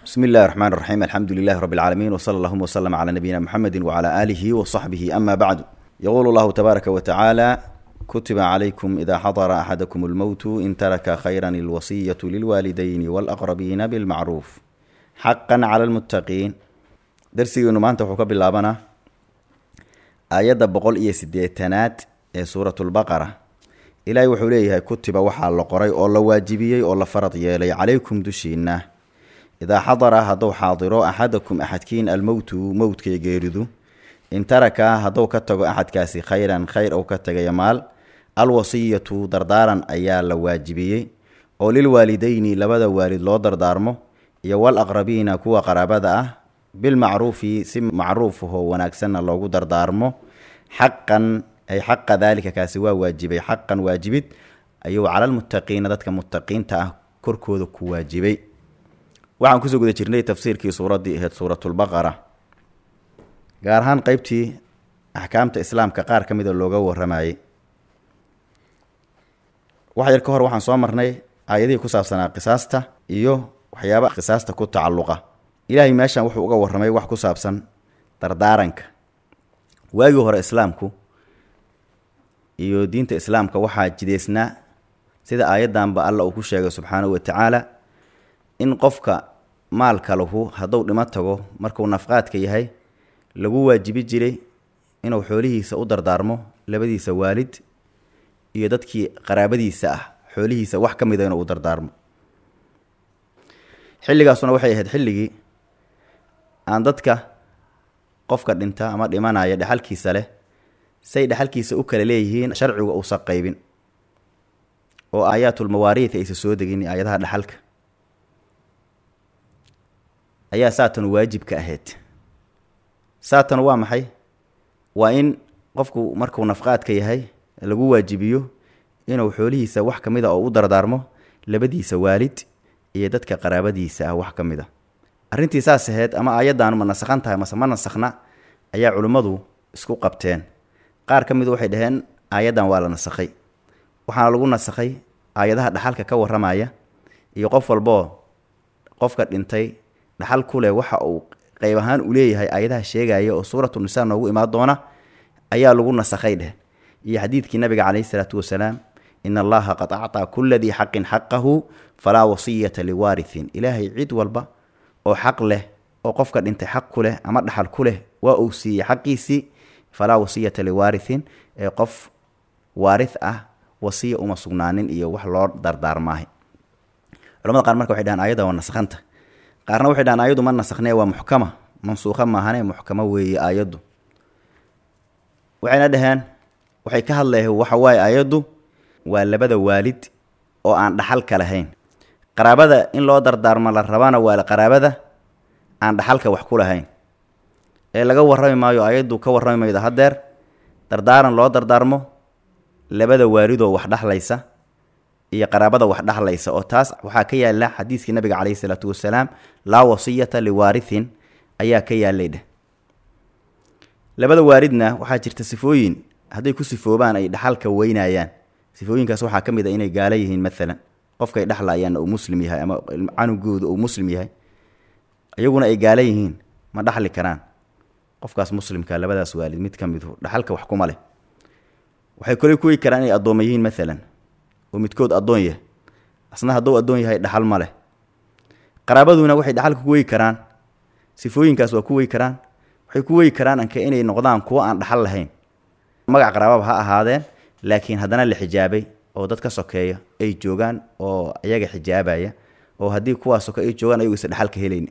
بسم الله الرحمن الرحيم الحمد لله رب العالمين وصلى الله وسلم على نبينا محمد وعلى آله وصحبه أما بعد يقول الله تبارك وتعالى كتب عليكم إذا حضر أحدكم الموت إن ترك خيرا الوصية للوالدين والأقربين بالمعروف حقا على المتقين درسي إنه ما أنت حكب اللابنا آيات بقول إيه سديتنات سورة البقرة إلهي وحوليه كتب وحال لقري أولا واجبيي أولا فرض يلي عليكم دشينا إذا حضر هدو حاضرو أحدكم أحدكين الموت موت كي يجيردو إن ترك هدو كتغو أحد كاسي خيرا خير أو كتغ يمال الوصية دردارا أيال واجبيي أو للوالدين لبدا والد لو دردارمو يوال أقربين كوا قرابدا بالمعروف سم معروف هو وناكسنا لوغو دردارمو حقا أي حق ذلك كاسوا واجبي حقا واجبت أيو على المتقين ذاتك متقين تا كركودو كواجبي waxaan ku soo guda jirnay tafsiirkii suuradii ahayd suuratul baqara gaar ahaan qaybtii ahkaamta islaamka qaar kamid ah looga waramayay waxa yar ka hor waxaan soo marnay aayadihii ku saabsanaa qisaasta iyo waxyaabo qisaasta ku tacalluqa ilaahay meeshan wuxuu uga waramay wax ku saabsan dardaaranka waagii hore islaamku iyo diinta islaamka waxaa jideysnaa sida aayadanba alla uu ku sheegay subxaanahu wa tacaala in qofka maalka lahu haduu dhima tago markuu nafqaadka yahay lagu waajibi jiray inuu xoolihiisa u dardaarmo labadiisa waalid iyo dadkii qaraabadiisa ah xoolihiisa wax kamid ah inuu u dardaarmo xilligaasuna waxay ahayd xilligii aan dadka qofka dhinta ama dhimanaya dhaxalkiisa leh say dhaxalkiisa u kala leeyihiin sharcigu uu saqaybin oo aayatul mawaariith ay soo degin aayadaha dhaxalka ayaa saatan waajibka ahayd saatan waa maxay waa in qofku markuu nafqaadka yahay lagu waajibiyo inuu xoolihiisa wax kamid ah oo u dardaarmo labadiisa waalid iyo dadka qaraabadiisa ah wax kamid ah arintii saas ahayd ama aayadan ma nasakhan tahay ma nasakhna ayaa culimadu isku qabteen qaar kamid waxay dhaheen aayadan waa la nasakhay waxaana lagu nasakhay aayadaha dhaxalka ka waramaya iyo qof walbo qofka dhintay dhaxal kule waxa uu qayb ahaan u leeyahay aayadaha sheegaya oo suuratu nisaa noogu imaan doona ayaa lagu nasakhay dheh iyo xadiidkii nabiga calayhi salaatu wasalaam in allaha qad a'ta kulli dhi haqqin haqqahu fala wasiyata liwarithin ilaahay cid walba oo xaq leh oo qofka dhintay xaq ku leh ama dhaxal ku leh waa uu siiyay xaqiisi fala wasiyata liwarithin ee qof waarith ah wasiya uma sugnaanin iyo wax loo dardaarmaahay culimada qaar marka waxay dhahan aayada waa nasakhanta qaarna waxay dhahan aayadu ma nasakhne waa muxkama mansuukha maahane muxkama weeye aayadu waxayna dhahaan waxay ka hadlayeen waxa waaye aayadu waa labada waalid oo aan dhaxal ka lahayn qaraabada in loo dardaarmo la rabana waa qaraabada aan dhaxalka wax ku lahayn ee laga warrami maayo aayadu ka warrami mayda hadeer dardaaran loo dardaarmo labada waalid oo wax dhaxlaysa iyo qaraabada wax dhaxlaysa oo taas waxa ka yaala xadiiskii nabiga calayhi salaatu wasalaam la wasiyata liwarithin ayaa ka yaalay labada waalidna waxa jirta sifooyin haday ku sifoobaan ay dhaxalka weynayaan sifooyinkaas waxa kamid ah inay gaala yihiin midna qofka ay dhaxlayaan oo muslim yahay ama canugooda oo muslim yahay ayaguna ay gaala yihiin ma dhaxli karaan qofkaas muslimka labadaas waalid mid kamid ah dhaxalka wax kuma leh waxay kale ku karaan inay adoomayihiin midna ومتكود أدونيه أصلا هدو أدونيه هاي دحال ماله قرابدونا waxay dhaxal ku weey karaan sifooyinkaas waa ku weey karaan waxay ku weey karaan anka inay noqdaan kuwa aan dhaxal lahayn magac qaraababa ha ahaadeen laakiin hadana la xijaabay oo dadka sokeeyo ay joogan oo ayaga xijaabaya oo hadii kuwaas oo ay joogan ayagu is dhaxal ka helayeen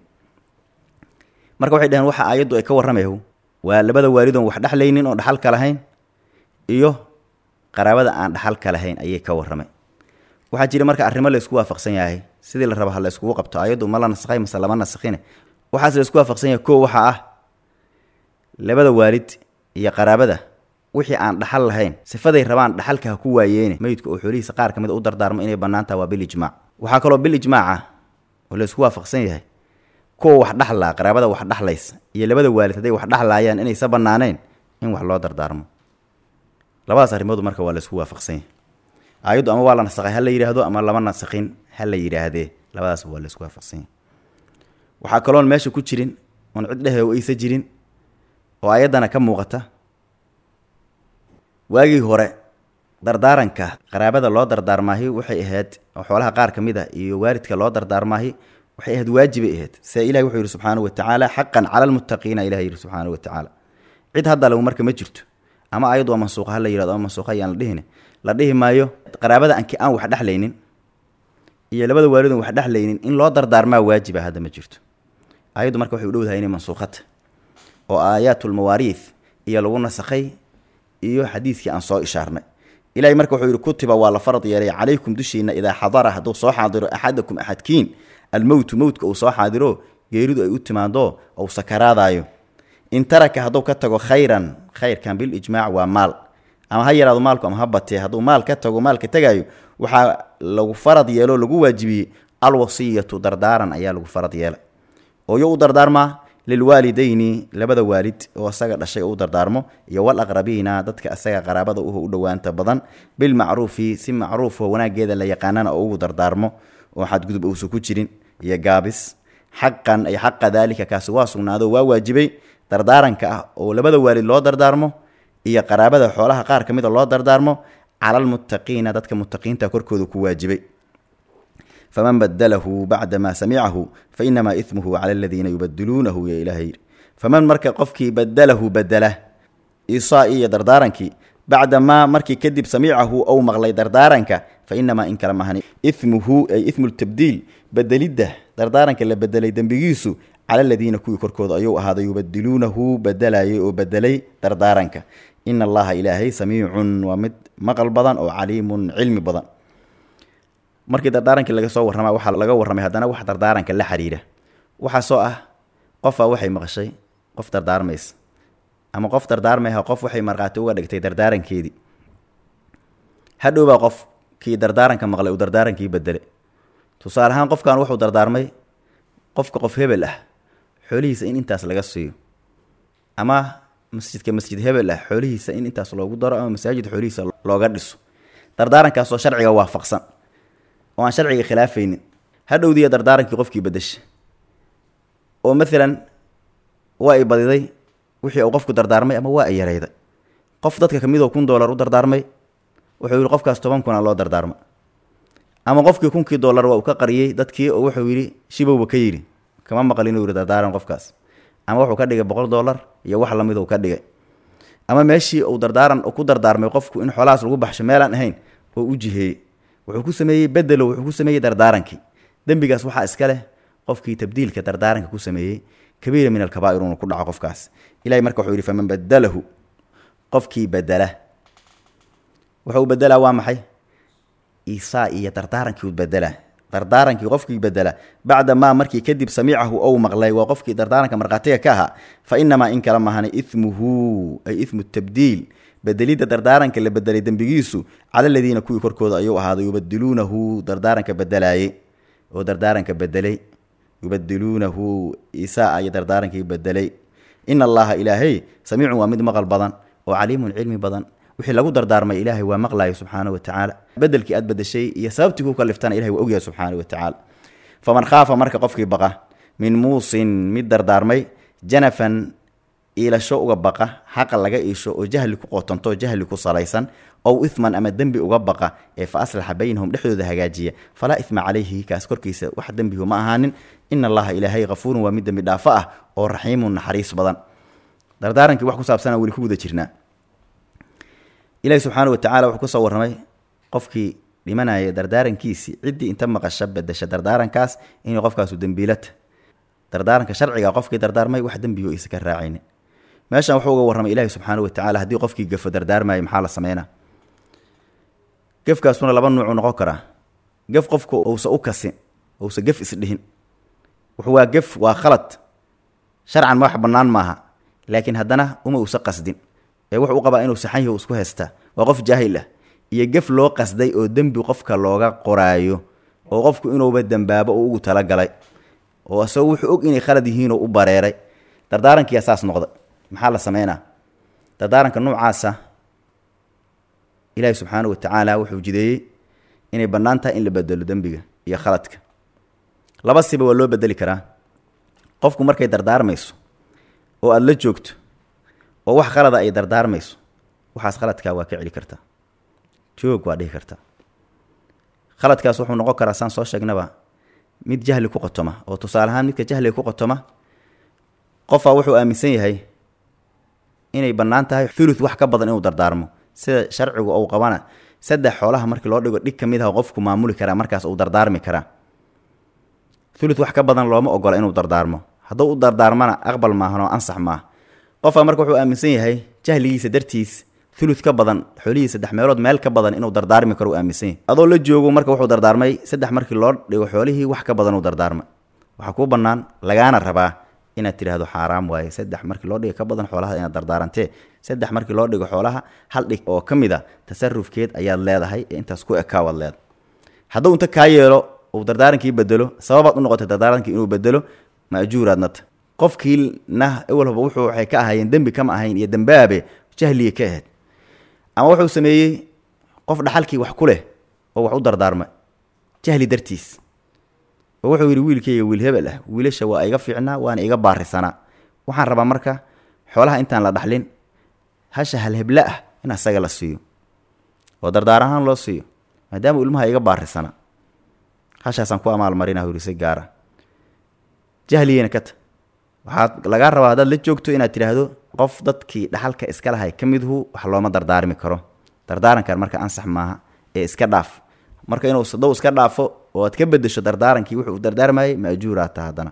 marka waxay dhahan waxa aayadu ay ka waramayeen waa labada waalidoon wax dhaxlaynin oo dhaxal ka lahayn iyo qaraabada aan dhaxal ka lahayn ayay ka waramay waxa jira marka arrimo la isku waafaqsan yahay sidii la rabo hal isku qabto ayadu ma la nasakhay masalama nasakhine waxa la isku waafaqsan yahay koo waxa ah labada waalid iyo qaraabada wixii aan dhaxal lahayn sifaday rabaan dhaxalka ku waayeen meydku oo xoolihiisa qaar kamid u dardaarmo inay banaanta waa bil ijmaac waxa kale oo bil ijmaac oo la isku waafaqsan yahay koo wax dhaxla qaraabada wax dhaxlaysa iyo labada waalid haday wax dhaxlayaan inay sabanaaneen in wax loo dardaarmo labadaas arimood marka waa la isku waafaqsan yahay ayadu ama waa la nasakhay hal la yiraahdo ama lama nasakhin hal la yiraahdee labadaas waa la isku waafaqsan yahay waxaa kaloon meesha ku jirin oon cid dhehe aysa jirin oo ayaddana ka muuqata waagii hore dardaaranka qaraabada loo dardaarmaahi waxay ahayd oo xoolaha qaar ka mid ah iyo waalidka loo dardaarmaahi waxay ahayd waajibay ahayd sida ilahi wuxuu yidhi subxaanahu watacaala xaqan cala almuttaqiina ilahi yidhi subxaanahu watacaala cid hadda lagu marka ma jirto ama ayadu waa mansuuqa ha la yihahdo ama mansuuqa ayaan la dhihin la dhihi maayo qaraabada anki aan wax dhexlaynin iyo labada waalidon wax dhexlaynin in loo dardaarmaa waajiba hadda ma jirto ayaddu marka waxay u dhowdahay inay mansuuqata oo aayaatulmawaariid iyo lagu nasakhay iyo xadiidkii aan soo ishaarnay ilahay marka wuxuu yidhi kutiba waa la farad yeelay calaykum dushiina idaa xadara hadduu soo xaadiro axadakum axadkiin almowtu mowtka uu soo xaadiro geeridu ay u timaado ou sakaraadaayo in taraka hadduu ka tago khayran khayrkan bilijmaac waa maal ama ha yaraado maalku ama ha batee hadduu maal ka tago maalka tegaayo waxaa lagu farad yeelo lagu waajibiyey alwasiyatu dardaaran ayaa lagu farad yeelay oo yo u dardaarmaa lilwaalidayni labada waalid oo asaga dhashay u dardaarmo iyo walaqrabiina dadka asaga qaraabada u dhowaanta badan bilmacruufi si macruufo wanaaggeeda la yaqaanana oo ugu dardaarmo oo xadgudub uusa ku jirin iyo gaabis xaqan ay xaqa daalika kaasi waa sugnaado waa waajibay dardaaranka ah oo labada waalid loo dardaarmo iyo qaraabada xoolaha qaar ka mid a loo dardaarmo cala almuttaqiina dadka muttaqiinta korkooda ku waajibay faman badalahu bacda maa samicahu fainamaa ismuhu cala aladiina yubadiluunahu ya ilaahay yidhi faman marka qofkii badalahu badela isaa iyo dardaarankii bacda maa markii kadib samicahu ou maqlay dardaaranka fainamaa in kala mahani ismuhu ay ismu ltabdiil bedelidda dardaaranka la bedelay dembigiisu cala aladiina kuwii korkooda ayuu ahaaday yubadiluunahu bedelayay oo bedelay dardaaranka ina allaha ilaahay samiicun waa mid maqal badan oo caliimun cilmi badan markii dardaarankii laga soo warrama waxaa laga warramay haddana wax dardaaranka la xiriira waxaasoo ah qofaa waxay maqashay qof dardaarmaysa ama qof dardaarmayha qof waxay markhaati uga dhigtay dardaarankeedii hadhowbaa qof kii dardaaranka maqlay uu dardaarankii bedelay tusaale ahaan qofkan wuxuu dardaarmay qofka qof hebel ah xoolihiisa in intaas laga siiyo ama masjidka masjid hebel ah xoolihiisa in intaas loogu daro ama masaajid xoolihiisa looga dhiso dardaarankaasoo sharciga waafaqsan oo aan sharciga khilaafaynin hadhowdiiya dardaarankii qofkii bedesha oo maalan waa ay badiday wixii uu qofku dardaarmay ama waa ay yarayday qof dadka ka midoo $1 u dardaarmay wuxuu yidhi qofkaas 10 kuna loo dardaarma ama qofkii $1,000 waa uu ka qariyey dadkii oo wuxuu yidhi shibowba ka yidhi kama maqal inuu yidhi dardaaran qofkaas ama wuxuu ka dhigay $100 iyo wax lamid uu ka dhigay ama meeshii uu dardaaran ku dardaarmay qofku in xoolahaas lagu baxsho meelaan ahayn oo u jiheeyey wuxuu ku sameeyey bedelo wuxuu ku sameeyey dardaarankii dembigaas waxaa iska leh qofkii tabdiilka dardaaranka ku sameeyey kabiira min alkabaa'ir inuu ku dhaco qofkaas ilahay marka wuxuu yidhi faman badalahu qofkii bedela wuxuu bedelaa waa maxay isaa iyo dardaarankii bedelaa dardaarankii qofkii bedela bacda maa markii kadib samicahu ou maqlay waa qofkii dardaaranka markhaatiga ka ahaa fa inamaa in kala mahana ismuhu ay ismu tabdiil bedelidda dardaaranka la bedelay dembigiisu cala aladiina kuwii korkooda ayuu ahaaday yubadiluunahu dardaaranka bedelaayey oo dardaaranka bedelay yubadiluunahu isaa iyo dardaarankii bedelay ina allaha ilaahay samiicun waa mid maqal badan oo caliimun cilmi badan wixii lagu dardaarmay ilaahay waa maqlayo subxaanahu watacaala bedelkii aad bedeshay iyo sababtii ku kaliftana ilahay waa ogyahay subxaanahu watacaala faman khaafa marka qofkii baqa min muusin mid dardaarmay janafan iilasho uga baqa xaqa laga iisho oo jahli ku qotonto jahli ku salaysan ow ithman ama dembi uga baqa ee fa aslaxa baynahum dhexdooda hagaajiya falaa ithma calayhi kaas korkiisa wax dembihu ma ahaanin ina allaha ilaahay kafuurun waa mid dembi dhaafo ah oo raxiimun naxariis badan dardaarankii wax ku saabsana weli ku guda jirnaa ilaahi subxaanahu watacaala wuxuu ka soo warramay qofkii dhimanaya dardaarankiisii ciddii inta maqasha bedesha dardaarankaas inay qofkaasu dembiilata dardaaranka sharciga qofkii dardaarmay wax dembiyo isa ka raacaynin meeshan wuxuu uga warramay ilaahi subxaanahu watacaala haddii qofkii gafo dardaarmaya maxaa la sameynaa gefkaasuna 2 nuucuu noqon karaa gef qofku uusa u kasin uusa gef isdhihin wuxuu waa gef waa khalad sharcan ma wax bannaan maaha laakiin haddana uma uusa qasdin ee wuxuu u qabaa inuu saxan yahay isku haystaa waa qof jaahil ah iyo gef loo qasday oo dembi qofka looga qoraayo oo qofku inuuba dembaabo oo ugu talagalay oo asagoo wuxuu og inay khalad yihiinoo u bareeray dardaarankiiyaa saas noqda maxaa la sameynaa dardaaranka noocaasa ilaahi subxaanahu watacaala wuxuu jideeyey inay bannaan tahay in la bedelo dembiga iyo khaladka laba siba waa loo bedeli karaa qofku markay dardaarmayso oo aad la joogto oo wax qalada ay dardaarmayso waxaas qaladkaa waa ka celi kartaa joog waa dhihi kartaa qaladkaas wuxuu noqon karaa saan soo sheegnaba mid jahli ku qotoma oo tusaale ahaan midka jahliga ku qotoma qofaa wuxuu aaminsan yahay inay bannaan tahay thuluth wax ka badan inuu dardaarmo sida sharcigu uu qabana 3 xoolaha markii loo dhigo dhig ka mid ah qofku maamuli karaa markaas uu dardaarmi karaa thuluth wax ka badan looma ogola inuu dardaarmo hadduu u dardaarmana aqbal maahanoo ansax maaha qofaa marka wuxuu aaminsan yahay jahligiisa dartiis thuluth ka badan xoolihiisa 3 meelood meel ka badan inuu dardaarmi karo uu aaminsan yahay adoo la joogo marka wuxuu dardaarmay 3 markii loo dhigo xoolihii wax ka badan uu dardaarmay waxaa kuu bannaan lagaana rabaa inaad tiraahdo xaaraam waaye 3 markii loo dhigo ka badan xoolaha inaad dardaarantee 3 markii loo dhigo xoolaha hal dhig oo ka mid a tasarrufkeed ayaad leedahay ee intaas ku ekaawaad leedahay hadduu inta kaa yeelo uu dardaarankii bedelo sababaad u noqotay dardaarankii inuu bedelo maajuuraadna ta qofkiina ewalba wuxuu waxay ka ahaayeen dembi kama ahayn iyo dembaabe jahliye ka ahayd ama wuxuu sameeyey qof dhaxalkii wax ku leh oo wax u dardaarmay jahli dartiis oo wuxuu yidhi wiilkayga wiil hebel ah wiilasha waa iga fiicnaa waana iga baarisanaa waxaan rabaa marka xoolaha intaan la dhaxlin hasha hal hebla ah in asaga la siiyo oo dardaar ahaan loo siiyo maadaama ilmaha iga baarisanaa hashaasaan ku amaalmarinaa yidhi si gaara jahliyena ka ta waxaad lagaa rabaa haddaad la joogto inaad tidhaahdo qof dadkii dhaxalka iska lahay ka midhu wax looma dardaarmi karo dardaarankan marka ansax maaha ee iska dhaaf marka inuu sadow iska dhaafo oo aad ka bedesho dardaarankii wuxuu dardaarmayay maajuuraa ta haddana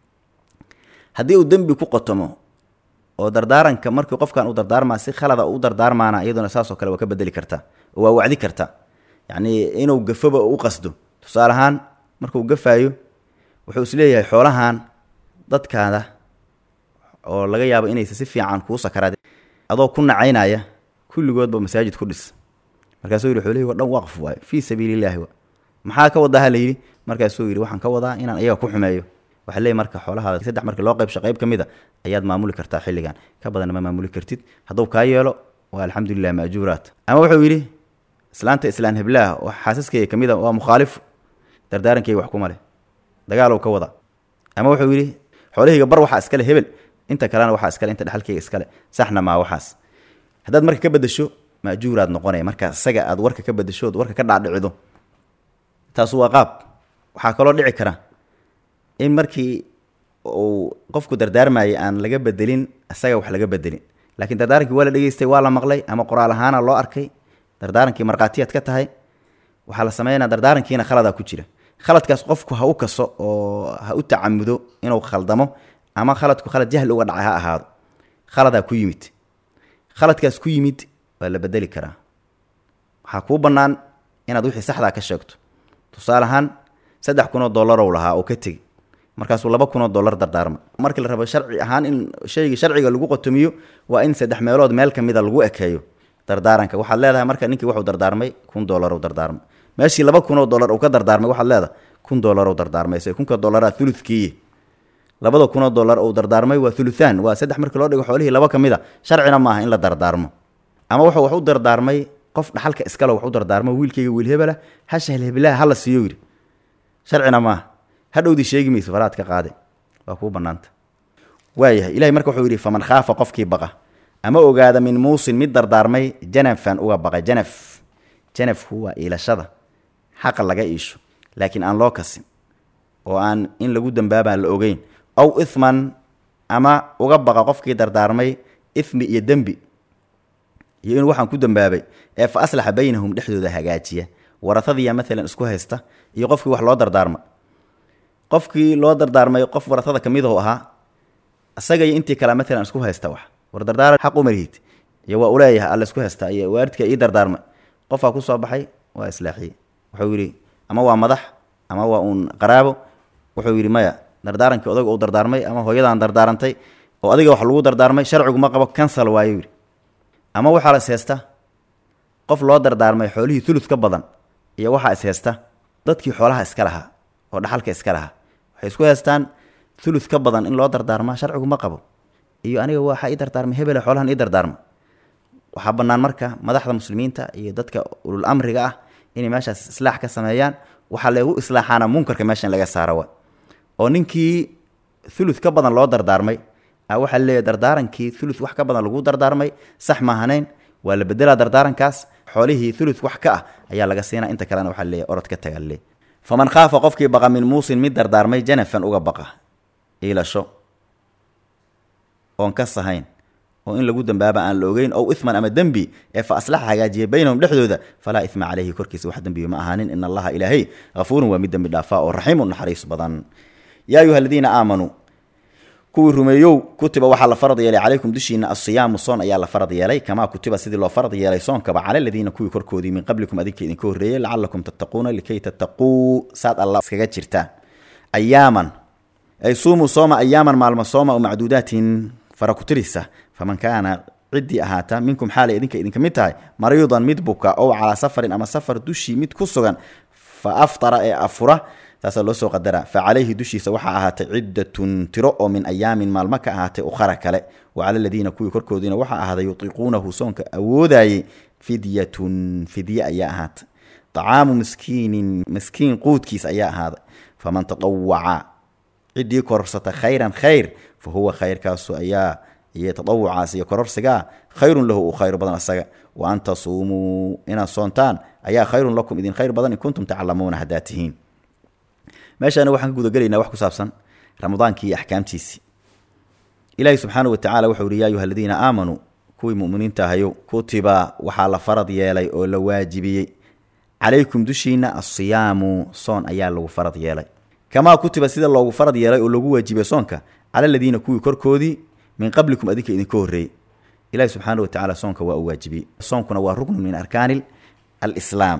haddii uu dembi ku qotomo oo dardaaranka markii qofkan uu dardaarmaa si khalada u dardaarmaana iyaduna saasoo kale waa ka bedeli kartaa oo waa wacdi kartaa yacnii inuu gafoba u qasdo tusaale ahaan markuu gafaayo wuxuu isleeyahay xoolahan dadkaada oo laga yaabo inaysa si fiican kuu sakaraad adoo ku nacaynaya kulligoodba masaajid ku dhis markaasuu yidhi xoolihii waa dhan waqf waayo fii sabiilillaahi wa maxaa ka wadaha la yidhi markaasuu yidhi waxaan ka wadaa inaan iyaga ku xumeeyo waxaa leeyahy marka xoolahaada 3 markii loo qaybsho qayb ka mid a ayaad maamuli kartaa xilligan ka badanna ma maamuli kartid hadduu kaa yeelo waa alxamdulilah maajuuraat ama wuxuu yidhi islaanta islaan heblaah oo xaasaskayga ka mid a waa mukhaalif dardaarankayga wax kuma leh dagaalow ka wada ama wuxuu yidhi xoolahayga bar waxaa iskale hebel inta kalena waxaa iskale inta dhaxalkayga iskale saxna maa waxaas haddaad marka ka bedesho maajuuraad noqonaya markaa isaga aad warka ka bedeshood warka ka dhaadhicido taasu waa qaab waxaa kaloo dhici kara in markii uu qofku dardaarmayay aan laga bedelin isaga wax laga bedelin laakiin dardaarankii waa la dhegeystay waa la maqlay ama qoraal ahaana loo arkay dardaarankii markhaatiyaad ka tahay waxaa la sameynaa dardaarankiina khaladaa ku jira khaladkaas qofku ha u kaso oo ha u tacamudo inuu khaldamo ama khaladku khalad jahli uga dhacay ha ahaado khaladaa ku yimid khaladkaas ku yimid waa la bedeli karaa waxaa kuu bannaan inaad wixii saxdaa ka sheegto tusaale ahaan $3,000 lahaa oo ka tegi markaasuu $2,000 dardaarma markii la rabo sharci ahaan in shaygii sharciga lagu qotomiyo waa in 3 meelood meel ka mida lagu ekeeyo dardaaranka waxaad leedahay marka ninkii wuxuu dardaarmay $1,000 uu dardaarmay meeshii $2,000 uu ka dardaarmay waxaad leedahay $1,000 uu dardaarmay say $1,000 thuluthkii $2,000 uu dardaarmay waa thuluthaan waa 3 markii loo dhigo xoolihii 2 ka mid a sharcina maaha in la dardaarmo ama wuxuu wax u dardaarmay qof dhaxalka iskale wax u dardaarmo wiilkayga wiil hebela hasha heblaha hala siiyo yidhi sharcina maaha hadhowdii sheegi mayso faraad ka qaade waa kuu bannaanta waayahay ilahay marka wuxuu yidhi faman khaafa qofkii baqa ama ogaada min muusin mid dardaarmay janafan uga baqay janafku waa iilashada xaqa laga iisho laakiin aan loo kasin oo aan in lagu dambaabaan la ogeyn aw ithman ama uga baqa qofkii dardaarmay ithmi iyo dembi iyo inuu waxaan ku dambaabay ee fa aslaxa baynahum dhexdooda hagaajiya warahadiya maalan isku haysta iyo qofkii wax loo dardaarma qofkii loo dardaarmay qof warahada ka midahu ahaa isaga iyo intii kale maalan isku haysta wax war dardaaran xaq uma lihid iyo waa uleeyahay alla isku haysta iyo waalidka ii dardaarmay qofaa ku soo baxay waa islaaxiye wuxuu yidhi ama waa madax ama waa uun qaraabo wuxuu yidhi maya dardaarankii odaga uu dardaarmay ama hooyadaan dardaarantay oo adiga wax lagu dardaarmay sharcigu ma qabo cancel waayo yidhi ama waxaa la is haysta qof loo dardaarmay xoolihii thuluth ka badan iyo waxaa is haysta dadkii xoolaha iska lahaa oo dhaxalka iska lahaa waxay isku haystaan thuluth ka badan in loo dardaarmaa sharcigu ma qabo iyo aniga waxaa ii dardaarmay hebele xoolahan ii dardaarma waxaa bannaan marka madaxda muslimiinta iyo dadka ulul amriga ah inay meeshaas islaax ka sameeyaan waxaa lagu islaaxaana munkarka meeshan laga saara wa oo ninkii thuluth ka badan loo dardaarmay waxaa leeyahay dardaarankii thuluth wax ka badan lagu dardaarmay sax maahanayn waa la bedelaa dardaarankaas xoolihii thuluth wax ka ah ayaa laga siinaa inta kalena waxaa leeyahay orod ka taga le faman khaafa qofkii baqa min muusin mid dardaarmay janafan uga baqa iilasho oon ka sahayn oo in lagu dambaaba aan la ogeyn ow ithman ama dembi ee fa aslaxa hagaajiya baynahum dhexdooda falaa ithma calayhi korkiisa wax dembiyo ma ahaanin in allaha ilaahay hafuurun waa mid dembi dhaafaa oo raxiimun naxariis badan yaa ayuha aladiina aamanuu kuwii rumeeyow kutiba waxaa la farad yeelay calaykum dushiina asiyaamu soon ayaa la farad yeelay kamaa kutiba sidii loo farad yeelay soonkaba cala aladiina kuwii korkoodii min qablikum adinka idinka horreeyey lacalakum tattaquuna likay tattaquu saad alla iskaga jirtaan ayaaman ay suumuu sooma ayaaman maalmo sooma oo macduudaatin fara ku tirisa faman kaana ciddii ahaata minkum xaalay idinka idinka mid tahay mariidan mid buka ow calaa safarin ama safar dushii mid ku sugan fa aftara ee afura taasaa loo soo qadaraa fa calayhi dushiisa waxaa ahaatay ciddatun tiro oo min ayaamin maalmo ka ahaatay ukhara kale wa cala aladiina kuwii korkoodiina waxaa ahaaday yutiiquunahu soonka awoodayey fidyatun fidye ayaa ahaatay طacaamu miskiin quudkiis ayaa ahaaday faman tatawaca ciddii kororsata khayran khayr fa huwa khayrkaasu ayaa iyo tatawucaas iyo kororsigaa khayrun lahu uu khayr badan asaga wa an tasuumuu inaad soontaan ayaa khayrun lakum idin khayr badan in kuntum taclamuuna haddaad tihiin meeshaana waxaan ka gudagelaynaa wax ku saabsan ramadaankii iyo axkaamtiisii ilaahi subxaanahu watacala wuxuu yihi yaa ayuha aladiina aamanuu kuwii mu'miniinta ahayow kutiba waxaa la farad yeelay oo la waajibiyey calaykum dushiina asiyaamu soon ayaa lagu farad yeelay kamaa kutiba sida loogu farad yeelay oo lagu waajibiyey soonka cala aladiina kuwii korkoodii min qablikum adinka idinka horreeyey ilaahi subxaanahu watacala soonka waa u waajibiyey soonkuna waa ruknu min arkaani alislaam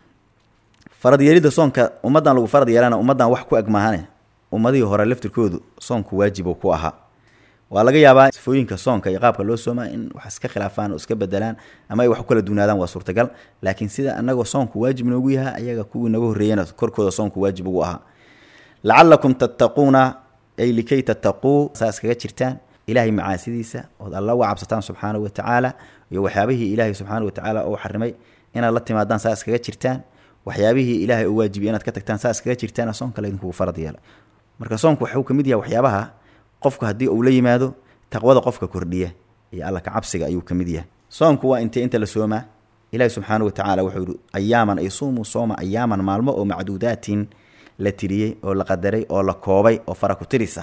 farad yeelidda soonka ummaddan lagu farad yeelana ummaddan wax ku eg maahane ummadihii hore laftirkoodu soonku waajib ku ahaa waa laga yaabaa sifooyinka soonka iyo qaabka loo soomaa in wax iska khilaafaan oo iska bedelaan ama ay wax ku kala duunaadaan waa suurtagal laakiin sida annagoo soonku waajib noogu yahay ayaga kuwii naga horreeyana korkooda soonku waajib ugu ahaa lacalakum tattaquuna ay likay tattaquu saa iskaga jirtaan ilaahay macaasidiisa ood alla uga cabsataan subxaanahu watacaala iyo waxyaabihii ilaahay subxaanahu watacaala uu xarimay inaad la timaadaan saa iskaga jirtaan waxyaabihii ilaahay uu waajibiyey inaad ka tagtaan saa iskaga jirtaan soonka laydinkugu farad yeelay marka soonku waxuu ka mid yahay waxyaabaha qofku haddii uu la yimaado taqwada qofka kordhiya iyo alla ka cabsiga ayuu ka mid yahay soonku waa intee inta la soomaa ilaahi subxaanahu watacaala wuxuu yihi ayaaman ay suumuu sooma ayaaman maalmo oo macduudaatin la tiriyey oo la qadaray oo la koobay oo fara ku tirisa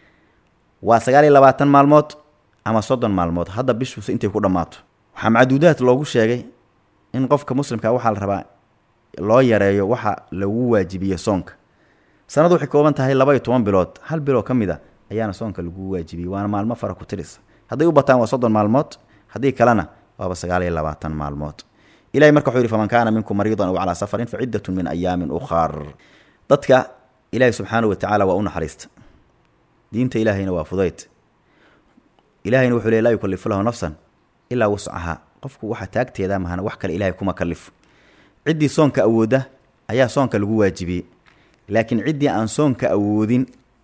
waa 29 maalmood ama 30 maalmood hadda bishuusa intay ku dhammaato waxaa macduudaad loogu sheegay in qofka muslimka waxaa la rabaa loo yareeyo waxa lagu waajibiye soonka sanadu waxay kooban tahay 12 bilood hal bilo ka mid ah ayaana soonka lagu waajibiyey waana maalmo fara ku tirisa hadday u bataan waa 30 maalmood haddii kalena waaba 29 maalmood ilaahay marka wuxuu yidhi faman kaana minkum mariidan aw calaa safarin fa ciddatun min ayaamin ukhar dadka ilaahay subxaanahu watacaala waa u naxariista diinta ilaahayna waa fudayd ilaahayna wuxuu leey laa yukallifu lahu nafsan ilaa wuscahaa qofku waxa taagteeda mahana wax kale ilaahay kuma kallifo ciddii soonka awoodda ayaa soonka lagu waajibiyey laakiin ciddii aan soonka awoodin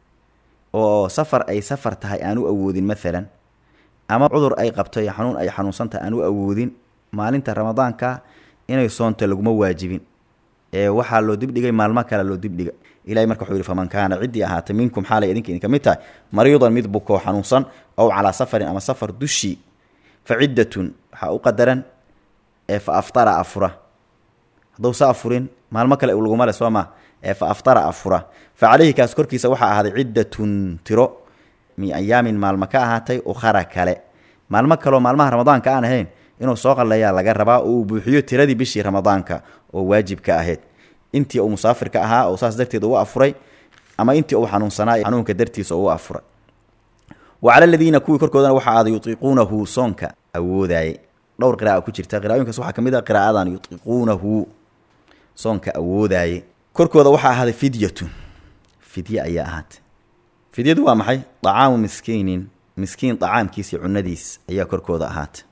oo safar ay safar tahay aan u awoodin maalan ama cudur ay qabto iyo xanuun ay xanuunsantahay aan u awoodin maalinta ramadaanka inay soonto laguma waajibin ee waxaa loo dibdhigay maalmo kale loo dibdhiga ilaahay marka wuxuu yidhi faman kaana ciddii ahaatay minkum xaalay idinka mid tahay mariidan mid bukoo xanuunsan ow calaa safarin ama safar dushii fa ciddatun waxaa u qadaran ee fa aftara afura hadduu sa afurin maalmo kale laguma le sooma ee fa aftara afura fa calayhi kaas korkiisa waxaa ahaaday ciddatun tiro min ayaamin maalmo ka ahaatay ukhara kale maalmo kaleoo maalmaha ramadaanka aan ahayn inuu soo qalleeyaa laga rabaa oo uu buuxiyo tiradii bishii ramadaanka oo waajibka ahayd intii uu musaafirka ahaa oo saas darteed ugu afuray ama intii uu xanuunsanaa xanuunka dartiisa ugu afuray wa cala aladiina kuwii korkoodana waxaa ahaaday yutiiquunahu soonka awoodayay dhowr qiraa'a ku jirta qiraa'ooyinkaas waxaa ka mid ah qiraa'adan yutiiquunahu soonka awoodayay korkooda waxaa ahaaday fidyatun fidye ayaa ahaatay fidyadu waa maxay طacaamu miskiin طacaamkiisii cunadiis ayaa korkooda ahaatay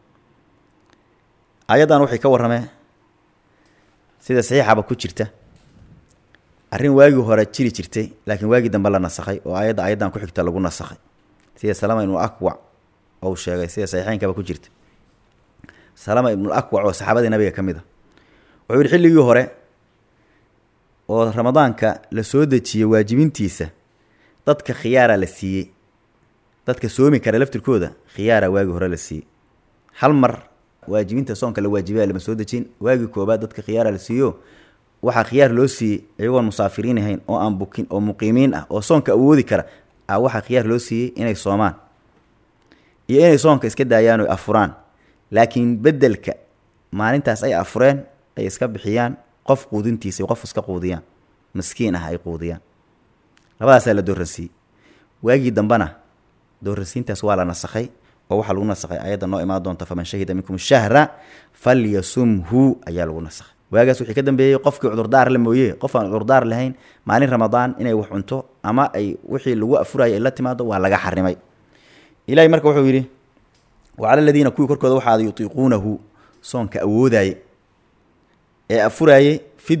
ayaddan waxay ka warrameen sida saxiixaba ku jirta arrin waagii hore jiri jirtay laakiin waagii dambe la nasakhay oo ayaddan ku xigta lagu nasakhay sida salama ibnu akwac ou sheegay sida saxiixeynkaba ku jirta salama ibnu akwac oo saxaabadii nabiga ka mid a wuxuu yidhi xilligii hore oo ramadaanka la soo dejiyey waajibintiisa dadka khiyaara la siiyey dadka soomi kara laftirkooda khiyaara waagi hore la siiyey hal mar waajibinta soonka la waajibaya lama soo dejin waagi koobaad dadka khiyaara la siiyo waxaa khiyaar loo siiyey iyagoon musaafiriin ahayn oo aan bukin oo muqiimiin ah oo soonka awoodi kara waxaa khiyaar loo siiyey inay soomaan iyo inay soonka iska daayaan oo afuraan laakiin bedelka maalintaas ay afureen ay iska bixiyaan qof quudintiisa qof iska quudiyaan miskiin ah ay quudiyaan labadaasaa la dooransiiyey waagii dambana dooransiintaas waa la nasakhay oo waxaa lagu nasakhay ayadda noo imaan doonta faman shahida minkum shahra falyasumhu ayaa lagu nasakhay waagaas wixii ka dambeeyey qofkii cudurdaar la mooye qof aan cudurdaar lahayn maalin ramadaan inay wax cunto ama ay wixii lagu afurayay ay la timaado waa laga xarimay ilaahay marka wuxuu yidhi wacala aladiina kuwii korkooda waxaada yutiiquunahu soonka awoodaye ee afuraayey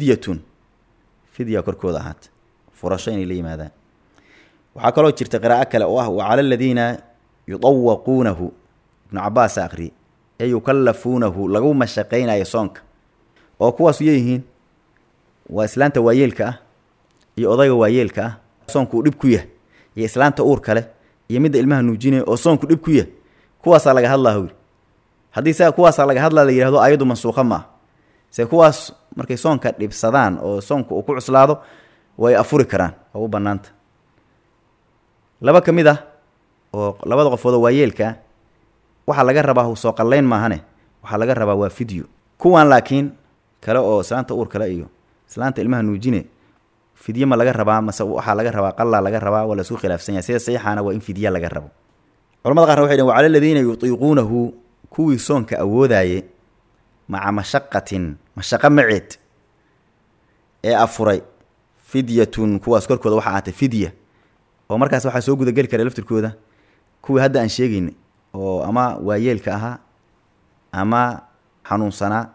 fidya korkooda ahaata furasho inay la yimaadaan waxaa kaloo jirta qiraa'o kale oo ah wacala aladiina yudawaquunahu ibnu cabaasa aqriye ee yukallafuunahu lagu mashaqaynayo soonka oo kuwaasu yeeyihiin waa islaanta waayeelka ah iyo odayga waayeelka ah soonku uu dhib ku yahay iyo islaanta uur kale iyo midda ilmaha nuujinaya oo soonku dhib ku yahay kuwaasaa laga hadlaa hawri haddii saa kuwaasaa laga hadlaa la yidhahdo ayaddu mansuuqa ma ah se kuwaas markay soonka dhibsadaan oo soonka uu ku cuslaado way afuri karaan oo u bannaanta laba ka mid ah oo labada qofoodoo waayeelkaa waxaa laga rabaa hu soo qallayn maahane waxaa laga rabaa waa fidyo kuwan laakiin kale oo islaanta uur kale iyo islaanta ilmaha nuujine fidye ma laga rabaa mase waxaa laga rabaa qallaa laga rabaa waa laisku khilaafsan yahay sida saxiixaana waa in fidya laga rabo culamada qaarna waxay dhhen wacala aladiina yutiiquunahu kuwii soonka awoodaye maca mashaqatin mashaqo maceed ee afuray fidyatun kuwaas korkooda waxaa ahatay fidya oo markaas waxaa soo gudageli kara laftirkooda kuwii hadda aan sheegaynay oo ama waayeelka ahaa ama xanuunsanaa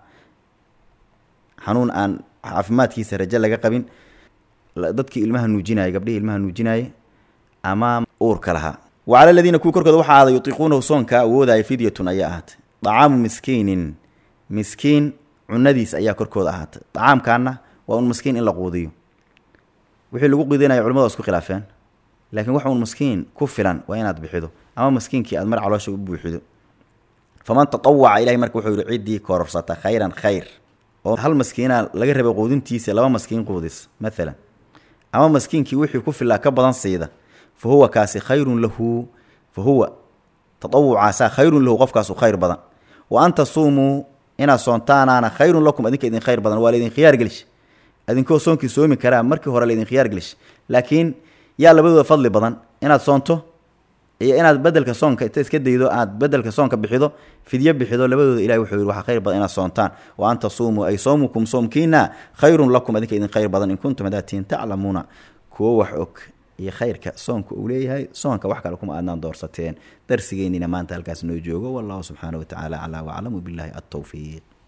xanuun aan caafimaadkiisa rajo laga qabin dadkii ilmaha nuujinaya gabdhihii ilmaha nuujinaya ama uurka lahaa wacala aladiina kuwii korkooda waxaa ahaaday yutiiquunahu soonka awoodaya fidyatun ayaa ahaatay dacaamu miskiinin miskiin cunadiis ayaa korkooda ahaatay dacaamkaana waa un miskiin in la quudiyo wixii lagu quudinaya culamadu waa isku khilaafeen laakiin wax un miskiin ku filan waa inaad bixido ama miskiinkii aad mar caloosha u buuxido faman tatawaca ilahay marka wuxuu yihi ciddii kororsata khayran khayr oo hal maskiina laga rabay quudintiisa laba maskiin quudis maalan ama maskiinkii wixii ku filaa ka badan siida fa huwa kaasi khayrun lahu fa huwa tatawucaasaa khayrun lahu qofkaasu khayr badan wa an tasuumuu inaad soontaanaana khayrun lakum adinka idin khayr badan waa laydin khiyaar gelish adinkoo soonkii soomi karaa markii hore laydin khiyaar gelish laakiin yaa labadooda fadli badan inaad soonto iyo inaad bedelka soonka inta iska daydo aad bedelka soonka bixido fidyo bixido labadooda ilahay wuxuu yidhi waxaa khayr badan inaad soontaan wa an tasuumuu ay soomukum soomkiina khayrun lakum adinka idin khayr badan in kuntum hadaatiin taclamuuna kuwo wax og iyo khayrka soonka uu leeyahay soonka wax kale kuma aadnaan doorsateen darsigeennina maanta halkaas noo joogo wallahu subxaana wa tacaala calaa waclamu billahi altawfiiq